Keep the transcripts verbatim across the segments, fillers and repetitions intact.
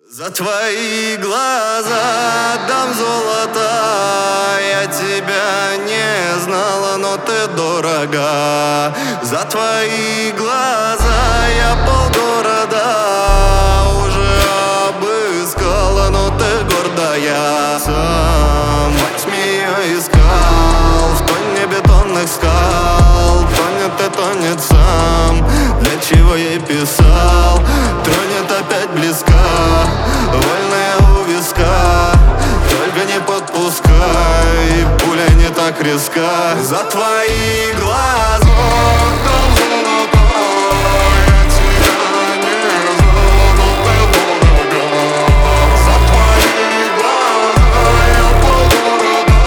За твои глаза дам золото. Я тебя не знала, но ты дорога. За твои глаза я полгорода уже обыскала, но ты гордая. Сам во тьме я искал в тоне бетонных скал. Тонет и тонет сам, для чего я писал. Тронет опять близко, вольная у виска. Только не подпускай, пуля не так резка. За твои глаза дам золото. Я тебя не знала, но ты дорога. За твои глаза я полгорода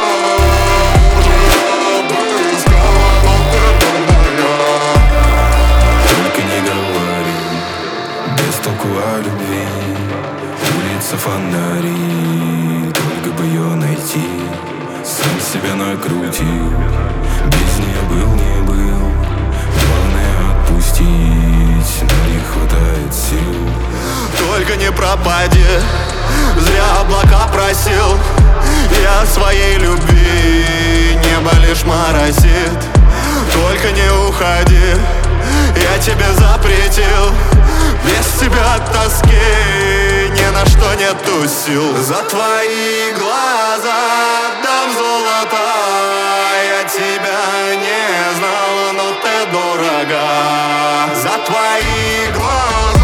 уже обыскала, но ты дорогая. Только не говори, без толку о любви. Улица фонари, только бы ее найти. Сам себя накрутил, без нее был, не был. Главное отпустить, но не хватает сил. Только не пропади, зря облака просил. Я своей любви, небо лишь моросит. Только не уходи, я тебе запретил. Без тебя от тоски ни на что нету сил. За твои глаза дам золото. Я тебя не знала, но ты дорога. За твои глаза